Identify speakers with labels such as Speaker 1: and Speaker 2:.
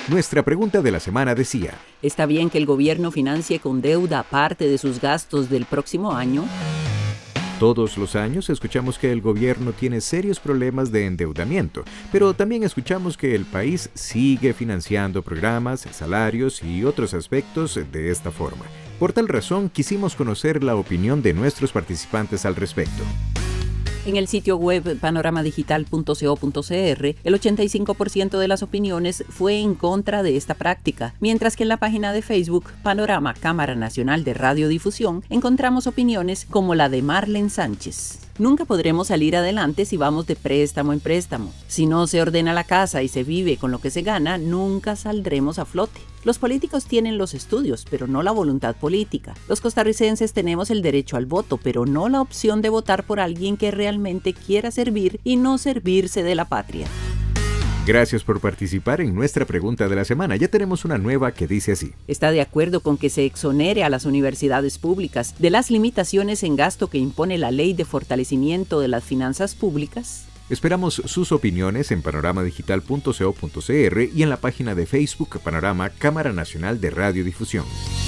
Speaker 1: Nuestra pregunta de la semana decía:
Speaker 2: ¿está bien que el gobierno financie con deuda parte de sus gastos del próximo año?
Speaker 1: Todos los años escuchamos que el gobierno tiene serios problemas de endeudamiento, pero también escuchamos que el país sigue financiando programas, salarios y otros aspectos de esta forma. Por tal razón, quisimos conocer la opinión de nuestros participantes al respecto.
Speaker 2: En el sitio web panoramadigital.co.cr, el 85% de las opiniones fue en contra de esta práctica, mientras que en la página de Facebook Panorama Cámara Nacional de Radiodifusión encontramos opiniones como la de Marlene Sánchez. Nunca podremos salir adelante si vamos de préstamo en préstamo. Si no se ordena la casa y se vive con lo que se gana, nunca saldremos a flote. Los políticos tienen los estudios, pero no la voluntad política. Los costarricenses tenemos el derecho al voto, pero no la opción de votar por alguien que realmente quiera servir y no servirse de la patria.
Speaker 1: Gracias por participar en nuestra pregunta de la semana. Ya tenemos una nueva que dice así:
Speaker 2: ¿está de acuerdo con que se exonere a las universidades públicas de las limitaciones en gasto que impone la Ley de Fortalecimiento de las Finanzas Públicas?
Speaker 1: Esperamos sus opiniones en panoramadigital.co.cr y en la página de Facebook Panorama Cámara Nacional de Radiodifusión.